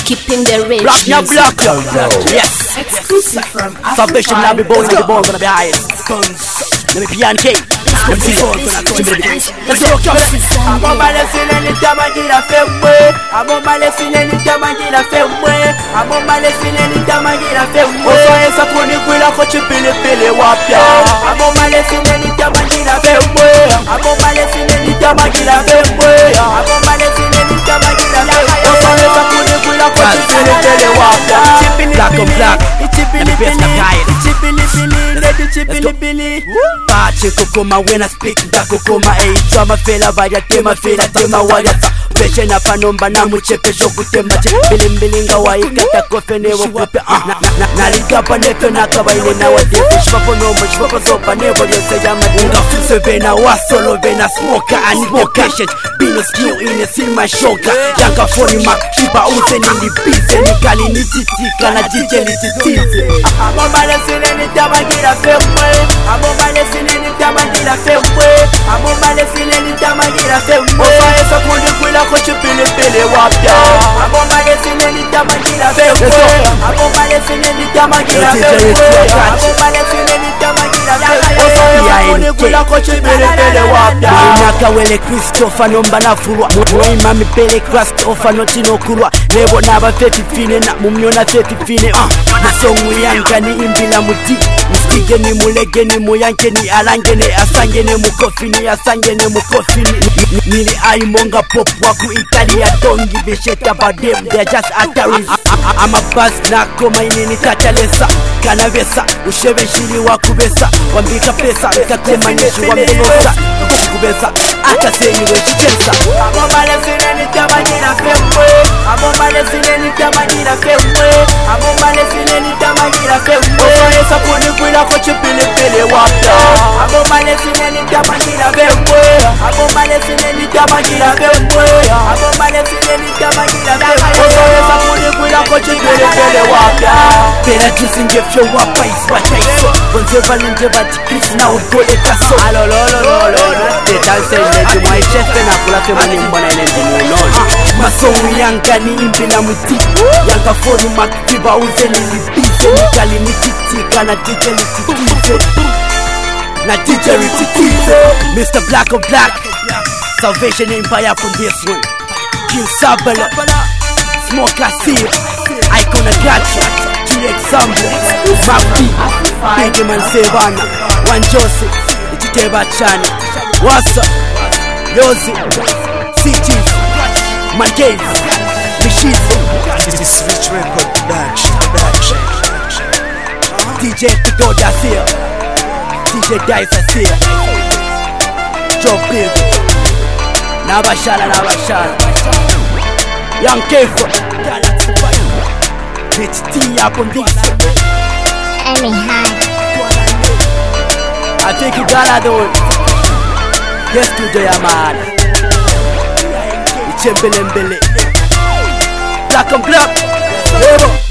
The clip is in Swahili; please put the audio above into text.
keeping the rich. Black, yes. Exclusive from Salvation now be born, the born gonna be high. Let me PNK. Let's go. I'm on my lesson anytime I get a fair way. I'm on my lesson anytime I get a fair way. I'm on my lesson anytime I get a fair way. So I said when you will have to pili wapya. I'm on my lesson anytime I get a fair way. I'm on my lesson anytime I get a fair way. I'm on my lesson anytime I get a fair way. So I said when you will have to pili wapya. Black on black. Pache kukoma when I speak da kukoma chama fela vaya tema wayata peshe na panomba na muchepesho kutemba bilimbilinga waikata kofene wokupe nalikapa neto nakabaile na wadefu shipapo nombo shipapo sopa nebo yose ya madinga fuse vena wasolo vena smoker and patient bino skill in a silma shoka yanka phone mak shiba uze nini bize nikali nititika na jije nititize I'm on my lesson anytime I get a fair way. I'm on my lesson anytime I get a fair way. I'm on my lesson anytime I get a fair way. So I said when you will have to pili wapya. I'm on my lesson anytime I get a fair way. I'm on my lesson anytime I get a fair way. I'm on my lesson anytime I get a fair way. So I said when you will have to pili wapya. Mwinaka wele Christopher nomba na furwa Mwima mipele Christopher notino kurwa Nebo naba 30 fine na mumyona 30 fine Nasongu yanga ni imbila muti Mstige ni mulege ni muyanke ni alange ni asange ni mukofini asange ni mukofini Nili aimonga pop waku Italia dongi visheta badem they're just actors I'm a buzz na koma inini tatalesa Kanavesa usheve shiri wakubesa Wambika pesa kakoma nishu wambelesa Kubesa ata seyi wechikesa I'm on my lesson anytime I get a fair way. I'm on my lesson anytime I get a fair way. I'm on my lesson anytime I get a fair way. So I said when you will have to pili wapya. I'm on my lesson anytime I get a fair way. I'm on my lesson anytime I get a fair way. I'm on my lesson anytime I get a fair way. So I said when you will have to pili wapya. Pera tusinge fyo wapa iswataiso Bonzeva ninjeva tikisi na udole kaso Tetanse mwa ichefe na kula fema ni mbona inenzi unono Masongu yanga ni imbi na muti Yanga fonu makiba uze nilibize Nikali nititika na DJ nititize Na DJ nititize Mr. Black on Black Salvation Empire from this one King Sabala Smoker Seal Icon of Gacha Example, Mafi, Big Man Sevana, One Joseph, Ititeba Chani, Wassa, Yozi, Cities, Mangaze, Mishizo. This is Rich Record production. DJ Pigoda's here, DJ Dice's here, Joe Big, Nabashala, Young Kefo. It's T up on this. Amy high. I think you gotta do it. Yes, today I'm on. It's a Billy. Black on black.